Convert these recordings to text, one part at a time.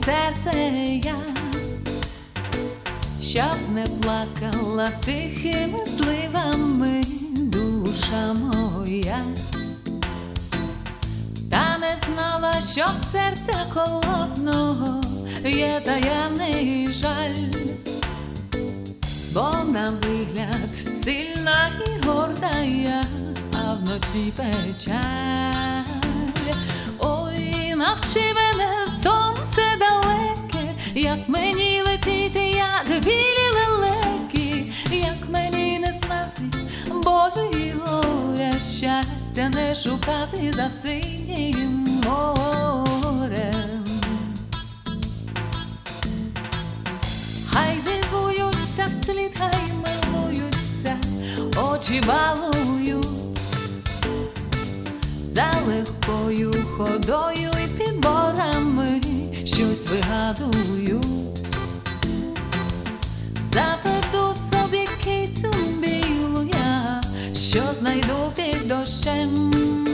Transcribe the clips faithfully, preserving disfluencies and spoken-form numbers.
серце я, щоб не плакала тихими зливами душа моя, та не знала, що в серця холодного є таємний жаль, бо на вигляд сильна і горда я, а вночі печаль. Ой, навчи мене, сонце далеке, як мені летіти, як білі лелеки, як мені не знати болю і горя, щастя не шукати за синім морем. Хай дивуються вслід, хай милуються, очі балують за легкою ходою і підборами щось вигадують. Заведу собі кицю білу я, що знайду під дощем,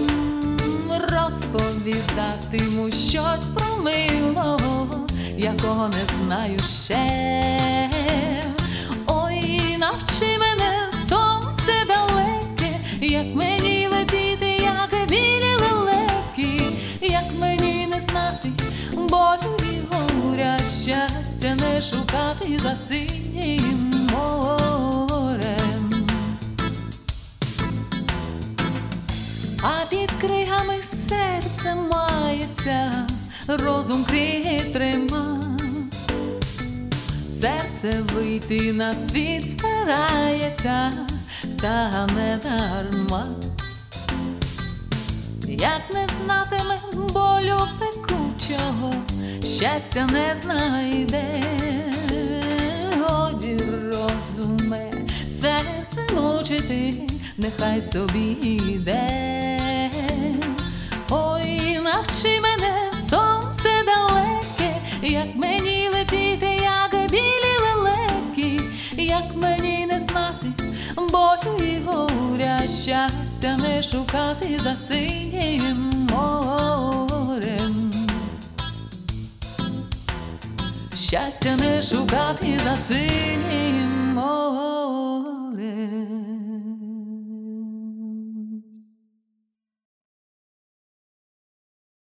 розповідатиму щось про милого, якого не знаю ще. Ой, навчи мене, сонце далеке, як мені летіти, як білі лелеки, як мені не знати болю і горя, щастя не шукати за синім морем. А під кригами серце мається, розум криги трима, серце вийти на світ старається, та не дарма. Як не знатиме болю пекучого, щастя не знайде. Годі, розуме, серце мучити, нехай собі йде. Ой, навчи мене, сонце далеке, як мені летіти, як білі лелеки, як мені не знати болю і горя, щастя не шукати за синім морем. Щастя не шукати за синім